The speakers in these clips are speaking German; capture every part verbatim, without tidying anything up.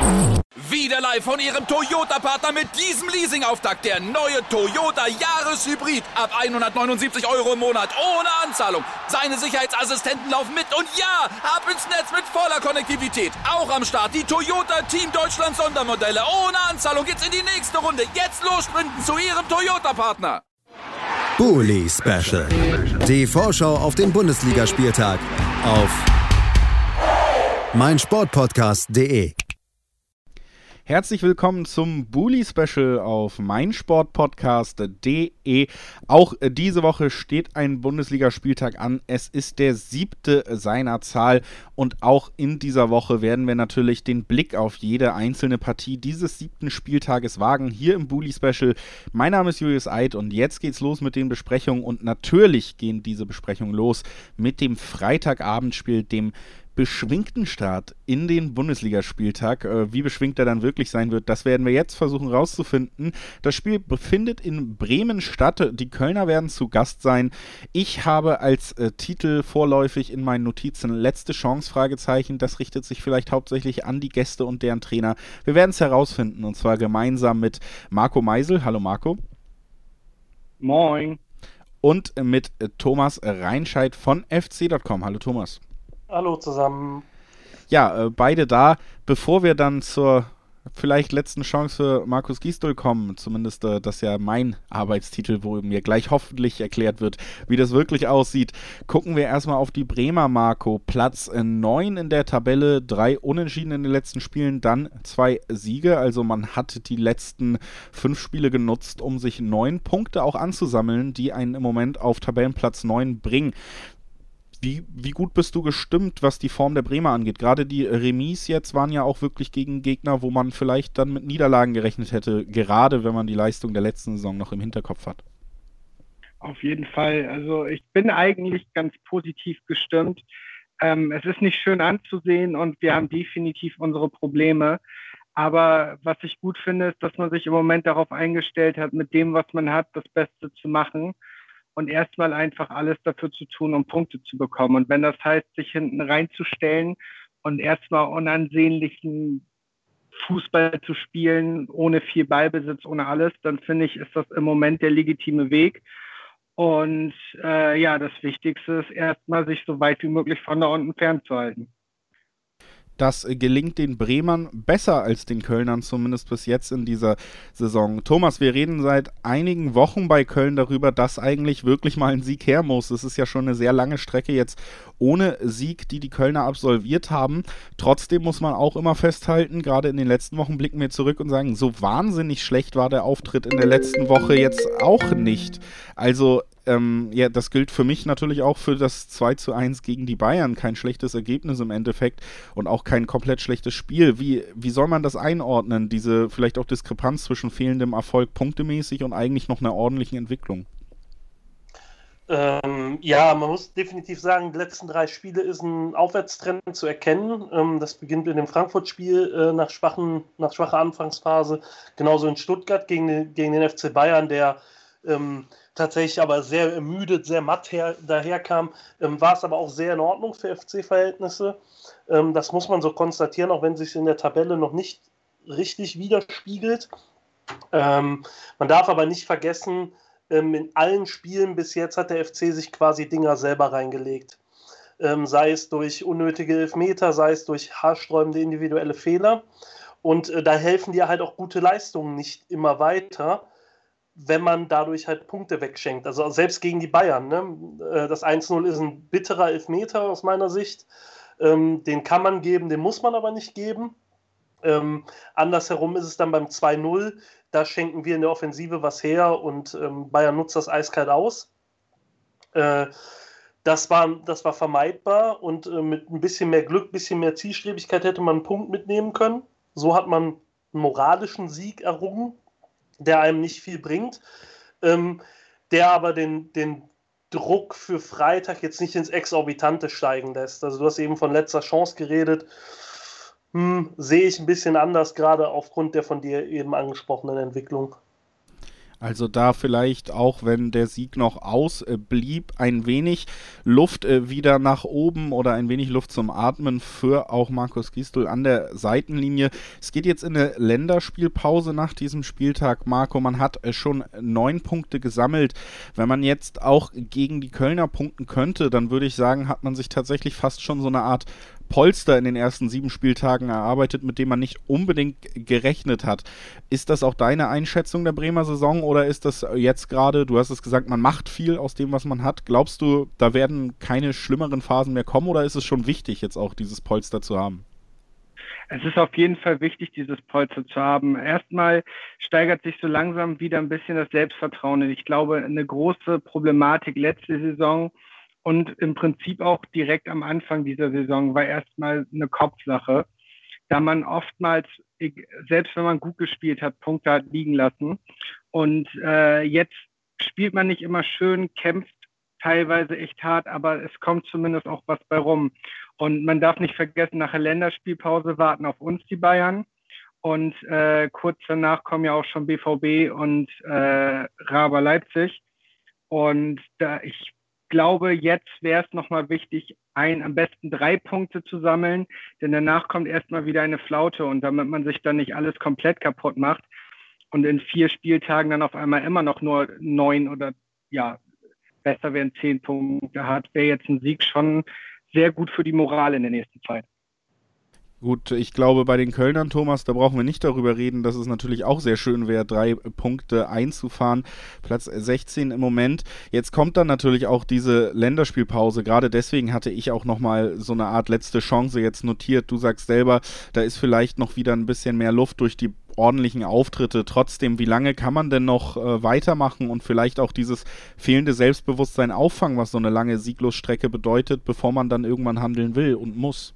Wieder live von Ihrem Toyota-Partner mit diesem Leasing-Auftakt. Der neue Toyota Jahreshybrid. Ab hundertneunundsiebzig Euro im Monat. Ohne Anzahlung. Seine Sicherheitsassistenten laufen mit. Und ja, ab ins Netz mit voller Konnektivität. Auch am Start die Toyota Team Deutschland Sondermodelle. Ohne Anzahlung geht's in die nächste Runde. Jetzt los sprinten zu Ihrem Toyota-Partner. Bully Special. Die Vorschau auf den Bundesligaspieltag auf meinsportpodcast punkt de. Herzlich willkommen zum Bully Special auf meinsportpodcast punkt de. Auch diese Woche steht ein Bundesligaspieltag an. Es ist der siebte seiner Zahl und auch in dieser Woche werden wir natürlich den Blick auf jede einzelne Partie dieses siebten Spieltages wagen, hier im Bully Special. Mein Name ist Julius Eid und jetzt geht's los mit den Besprechungen und natürlich gehen diese Besprechungen los mit dem Freitagabendspiel, dem beschwingten Start in den Bundesligaspieltag. Äh, wie beschwingt er dann wirklich sein wird, das werden wir jetzt versuchen rauszufinden. Das Spiel befindet in Bremen statt. Die Kölner werden zu Gast sein. Ich habe als äh, Titel vorläufig in meinen Notizen letzte Chance, Fragezeichen. Das richtet sich vielleicht hauptsächlich an die Gäste und deren Trainer. Wir werden es herausfinden und zwar gemeinsam mit Marco Meisel. Hallo Marco. Moin. Und mit äh, Thomas Reinscheid von F C Punkt com. Hallo Thomas. Hallo zusammen. Ja, äh, beide da. Bevor wir dann zur vielleicht letzten Chance für Markus Gisdol kommen, zumindest äh, das ist ja mein Arbeitstitel, wo mir gleich hoffentlich erklärt wird, wie das wirklich aussieht, gucken wir erstmal auf die Bremer, Marco. Platz äh, neun in der Tabelle, drei Unentschieden in den letzten Spielen, dann zwei Siege. Also man hat die letzten fünf Spiele genutzt, um sich neun Punkte auch anzusammeln, die einen im Moment auf Tabellenplatz neun bringen. Wie, wie gut bist du gestimmt, was die Form der Bremer angeht? Gerade die Remis jetzt waren ja auch wirklich gegen Gegner, wo man vielleicht dann mit Niederlagen gerechnet hätte, gerade wenn man die Leistung der letzten Saison noch im Hinterkopf hat. Auf jeden Fall. Also ich bin eigentlich ganz positiv gestimmt. Ähm, es ist nicht schön anzusehen und wir haben definitiv unsere Probleme. Aber was ich gut finde, ist, dass man sich im Moment darauf eingestellt hat, mit dem, was man hat, das Beste zu machen. Und erstmal einfach alles dafür zu tun, um Punkte zu bekommen. Und wenn das heißt, sich hinten reinzustellen und erstmal unansehnlichen Fußball zu spielen, ohne viel Ballbesitz, ohne alles, dann finde ich, ist das im Moment der legitime Weg. Und äh, ja, das Wichtigste ist erstmal, sich so weit wie möglich von da unten fernzuhalten. Das gelingt den Bremern besser als den Kölnern, zumindest bis jetzt in dieser Saison. Thomas, wir reden seit einigen Wochen bei Köln darüber, dass eigentlich wirklich mal ein Sieg her muss. Es ist ja schon eine sehr lange Strecke jetzt ohne Sieg, die die Kölner absolviert haben. Trotzdem muss man auch immer festhalten, gerade in den letzten Wochen blicken wir zurück und sagen, so wahnsinnig schlecht war der Auftritt in der letzten Woche jetzt auch nicht. Also Ähm, ja, das gilt für mich natürlich auch für das zwei zu eins gegen die Bayern. Kein schlechtes Ergebnis im Endeffekt und auch kein komplett schlechtes Spiel. Wie, wie soll man das einordnen, diese vielleicht auch Diskrepanz zwischen fehlendem Erfolg punktemäßig und eigentlich noch einer ordentlichen Entwicklung? Ähm, ja, man muss definitiv sagen, die letzten drei Spiele ist ein Aufwärtstrend zu erkennen. Ähm, das beginnt in dem Frankfurt-Spiel äh, nach, schwachen, nach schwacher Anfangsphase, genauso in Stuttgart gegen den, gegen den F C Bayern, der ähm, tatsächlich aber sehr ermüdet, sehr matt her, daherkam, ähm, war es aber auch sehr in Ordnung für F C-Verhältnisse. Ähm, das muss man so konstatieren, auch wenn es sich in der Tabelle noch nicht richtig widerspiegelt. Ähm, man darf aber nicht vergessen, ähm, in allen Spielen bis jetzt hat der F C sich quasi Dinger selber reingelegt. Ähm, sei es durch unnötige Elfmeter, sei es durch haarsträubende individuelle Fehler. Und äh, da helfen dir halt auch gute Leistungen nicht immer weiter, wenn man dadurch halt Punkte wegschenkt. Also selbst gegen die Bayern. Ne? Das eins null ist ein bitterer Elfmeter aus meiner Sicht. Ähm, den kann man geben, den muss man aber nicht geben. Ähm, andersherum ist es dann beim zwei null. Da schenken wir in der Offensive was her und ähm, Bayern nutzt das eiskalt aus. Äh, das, war, das war vermeidbar und äh, mit ein bisschen mehr Glück, ein bisschen mehr Zielstrebigkeit hätte man einen Punkt mitnehmen können. So hat man einen moralischen Sieg errungen, der einem nicht viel bringt, ähm, der aber den, den Druck für Freitag jetzt nicht ins Exorbitante steigen lässt. Also du hast eben von letzter Chance geredet, hm, sehe ich ein bisschen anders, gerade aufgrund der von dir eben angesprochenen Entwicklung. Also da vielleicht auch, wenn der Sieg noch ausblieb, ein wenig Luft äh, wieder nach oben oder ein wenig Luft zum Atmen für auch Markus Gisdol an der Seitenlinie. Es geht jetzt in eine Länderspielpause nach diesem Spieltag, Marco. Man hat äh, schon neun Punkte gesammelt. Wenn man jetzt auch gegen die Kölner punkten könnte, dann würde ich sagen, hat man sich tatsächlich fast schon so eine Art Polster in den ersten sieben Spieltagen erarbeitet, mit dem man nicht unbedingt gerechnet hat. Ist das auch deine Einschätzung der Bremer Saison oder ist das jetzt gerade, du hast es gesagt, man macht viel aus dem, was man hat. Glaubst du, da werden keine schlimmeren Phasen mehr kommen oder ist es schon wichtig, jetzt auch dieses Polster zu haben? Es ist auf jeden Fall wichtig, dieses Polster zu haben. Erstmal steigert sich so langsam wieder ein bisschen das Selbstvertrauen. Ich glaube, eine große Problematik letzte Saison und im Prinzip auch direkt am Anfang dieser Saison war erstmal eine Kopfsache, da man oftmals, selbst wenn man gut gespielt hat, Punkte hat liegen lassen. Und äh, jetzt spielt man nicht immer schön, kämpft teilweise echt hart, aber es kommt zumindest auch was bei rum. Und man darf nicht vergessen, nach der Länderspielpause warten auf uns die Bayern. Und äh, kurz danach kommen ja auch schon B V B und äh, Raber Leipzig. Und da ich Ich glaube, jetzt wäre es nochmal wichtig, ein, am besten drei Punkte zu sammeln, denn danach kommt erstmal wieder eine Flaute und damit man sich dann nicht alles komplett kaputt macht und in vier Spieltagen dann auf einmal immer noch nur neun oder ja, besser wären zehn Punkte hat, wäre jetzt ein Sieg schon sehr gut für die Moral in der nächsten Zeit. Gut, ich glaube, bei den Kölnern, Thomas, da brauchen wir nicht darüber reden, dass es natürlich auch sehr schön wäre, drei Punkte einzufahren. Platz sechzehn im Moment. Jetzt kommt dann natürlich auch diese Länderspielpause. Gerade deswegen hatte ich auch nochmal so eine Art letzte Chance jetzt notiert. Du sagst selber, da ist vielleicht noch wieder ein bisschen mehr Luft durch die ordentlichen Auftritte. Trotzdem, wie lange kann man denn noch äh, weitermachen und vielleicht auch dieses fehlende Selbstbewusstsein auffangen, was so eine lange Sieglosstrecke bedeutet, bevor man dann irgendwann handeln will und muss?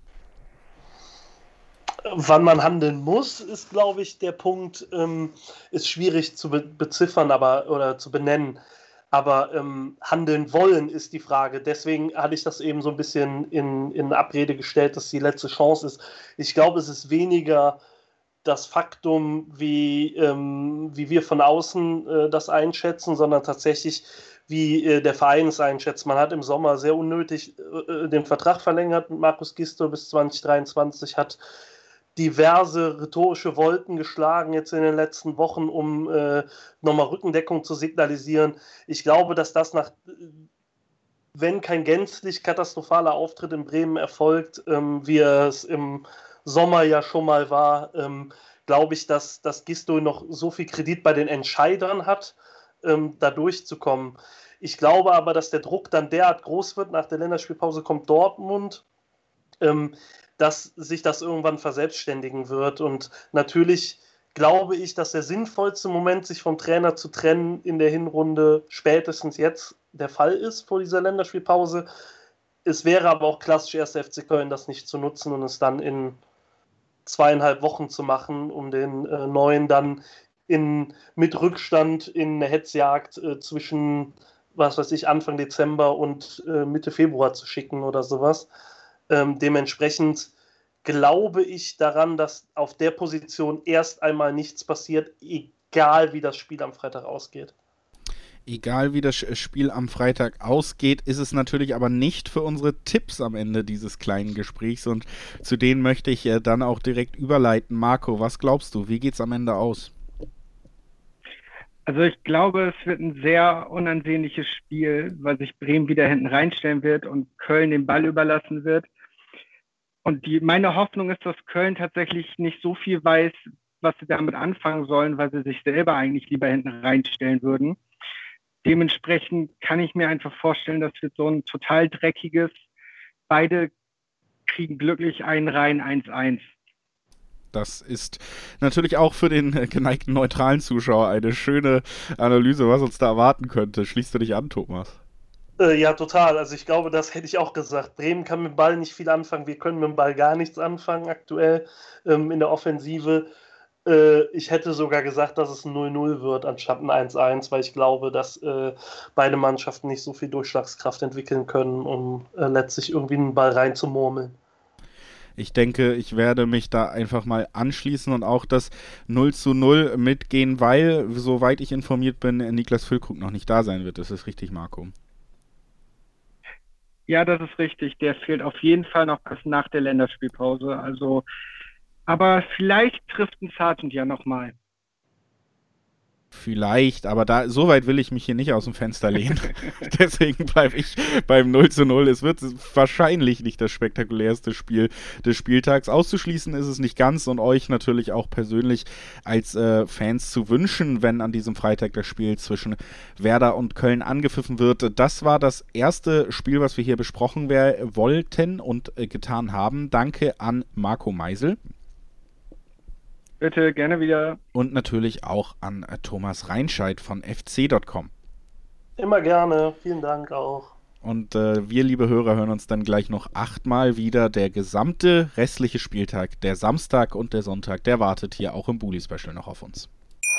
Wann man handeln muss, ist, glaube ich, der Punkt, ähm, ist schwierig zu be- beziffern aber, oder zu benennen. Aber ähm, handeln wollen ist die Frage. Deswegen hatte ich das eben so ein bisschen in, in Abrede gestellt, dass die letzte Chance ist. Ich glaube, es ist weniger das Faktum, wie, ähm, wie wir von außen äh, das einschätzen, sondern tatsächlich, wie äh, der Verein es einschätzt. Man hat im Sommer sehr unnötig äh, den Vertrag verlängert mit Markus Gisdol bis zwanzig dreiundzwanzig, hat diverse rhetorische Wolken geschlagen jetzt in den letzten Wochen, um äh, nochmal Rückendeckung zu signalisieren. Ich glaube, dass das nach, wenn kein gänzlich katastrophaler Auftritt in Bremen erfolgt, ähm, wie es im Sommer ja schon mal war, ähm, glaube ich, dass, dass Gisdol noch so viel Kredit bei den Entscheidern hat, ähm, da durchzukommen. Ich glaube aber, dass der Druck dann derart groß wird, nach der Länderspielpause kommt Dortmund, ähm, dass sich das irgendwann verselbstständigen wird. Und natürlich glaube ich, dass der sinnvollste Moment, sich vom Trainer zu trennen, in der Hinrunde spätestens jetzt der Fall ist vor dieser Länderspielpause. Es wäre aber auch klassisch erster F C Köln, das nicht zu nutzen und es dann in zweieinhalb Wochen zu machen, um den äh, Neuen dann in, mit Rückstand in eine Hetzjagd äh, zwischen, was weiß ich, Anfang Dezember und äh, Mitte Februar zu schicken oder sowas. Ähm, dementsprechend glaube ich daran, dass auf der Position erst einmal nichts passiert, egal wie das Spiel am Freitag ausgeht. Egal wie das Spiel am Freitag ausgeht, ist es natürlich aber nicht für unsere Tipps am Ende dieses kleinen Gesprächs und zu denen möchte ich äh, dann auch direkt überleiten. Marco, was glaubst du, wie geht's am Ende aus? Also ich glaube, es wird ein sehr unansehnliches Spiel, weil sich Bremen wieder hinten reinstellen wird und Köln den Ball überlassen wird. Und die, meine Hoffnung ist, dass Köln tatsächlich nicht so viel weiß, was sie damit anfangen sollen, weil sie sich selber eigentlich lieber hinten reinstellen würden. Dementsprechend kann ich mir einfach vorstellen, das wird so ein total dreckiges, beide kriegen glücklich einen rein eins eins. Das ist natürlich auch für den geneigten neutralen Zuschauer eine schöne Analyse, was uns da erwarten könnte. Schließt du dich an, Thomas? Äh, ja, total. Also ich glaube, das hätte ich auch gesagt. Bremen kann mit dem Ball nicht viel anfangen. Wir können mit dem Ball gar nichts anfangen aktuell ähm, in der Offensive. Äh, ich hätte sogar gesagt, dass es ein null null wird anstatt ein eins eins, weil ich glaube, dass äh, beide Mannschaften nicht so viel Durchschlagskraft entwickeln können, um äh, letztlich irgendwie einen Ball reinzumurmeln. Ich denke, ich werde mich da einfach mal anschließen und auch das null zu null mitgehen, weil, soweit ich informiert bin, Niklas Füllkrug noch nicht da sein wird. Das ist richtig, Marco. Ja, das ist richtig. Der fehlt auf jeden Fall noch bis nach der Länderspielpause. Also, aber vielleicht trifft ein Sargent ja nochmal. Vielleicht, aber da so weit will ich mich hier nicht aus dem Fenster lehnen. Deswegen bleibe ich beim null zu null. Es wird wahrscheinlich nicht das spektakulärste Spiel des Spieltags. Auszuschließen ist es nicht ganz und euch natürlich auch persönlich als äh, Fans zu wünschen, wenn an diesem Freitag das Spiel zwischen Werder und Köln angepfiffen wird. Das war das erste Spiel, was wir hier besprochen wär, wollten und äh, getan haben. Danke an Marco Meisel. Bitte, gerne wieder. Und natürlich auch an äh, Thomas Reinscheid von F C Punkt com. Immer gerne, vielen Dank auch. Und äh, wir, liebe Hörer, hören uns dann gleich noch achtmal wieder. Der gesamte restliche Spieltag, der Samstag und der Sonntag, der wartet hier auch im Bully-Special noch auf uns.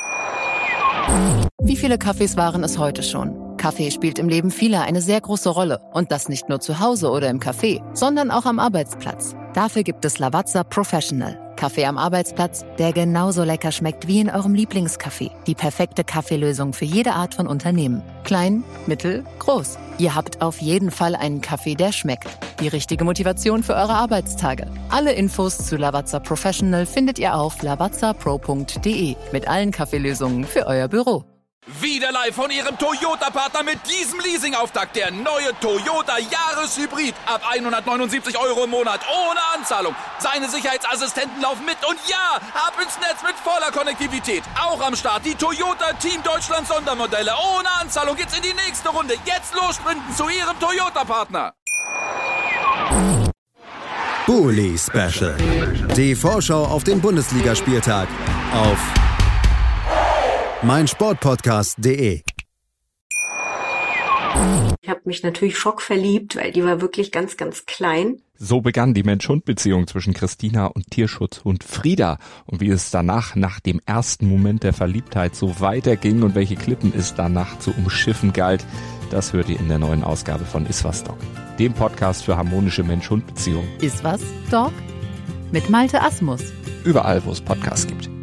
Wie viele Kaffees waren es heute schon? Kaffee spielt im Leben vieler eine sehr große Rolle. Und das nicht nur zu Hause oder im Café, sondern auch am Arbeitsplatz. Dafür gibt es Lavazza Professional. Kaffee am Arbeitsplatz, der genauso lecker schmeckt wie in eurem Lieblingscafé. Die perfekte Kaffeelösung für jede Art von Unternehmen. Klein, mittel, groß. Ihr habt auf jeden Fall einen Kaffee, der schmeckt. Die richtige Motivation für eure Arbeitstage. Alle Infos zu Lavazza Professional findet ihr auf lavazza pro punkt de mit allen Kaffeelösungen für euer Büro. Wieder live von Ihrem Toyota-Partner mit diesem Leasing-Auftakt. Der neue Toyota Jahreshybrid. Ab hundertneunundsiebzig Euro im Monat. Ohne Anzahlung. Seine Sicherheitsassistenten laufen mit. Und ja, ab ins Netz mit voller Konnektivität. Auch am Start die Toyota Team Deutschland Sondermodelle. Ohne Anzahlung geht's in die nächste Runde. Jetzt los sprinten zu Ihrem Toyota-Partner. Bully Special. Die Vorschau auf den Bundesligaspieltag auf meinsportpodcast punkt de. Ich habe mich natürlich schockverliebt, weil die war wirklich ganz, ganz klein. So begann die Mensch-Hund-Beziehung zwischen Christina und Tierschutzhund Frieda. Und wie es danach, nach dem ersten Moment der Verliebtheit, so weiterging und welche Klippen es danach zu umschiffen galt, das hört ihr in der neuen Ausgabe von Iswas Dog, dem Podcast für harmonische Mensch-Hund-Beziehungen. Iswas Dog? Mit Malte Asmus. Überall, wo es Podcasts gibt.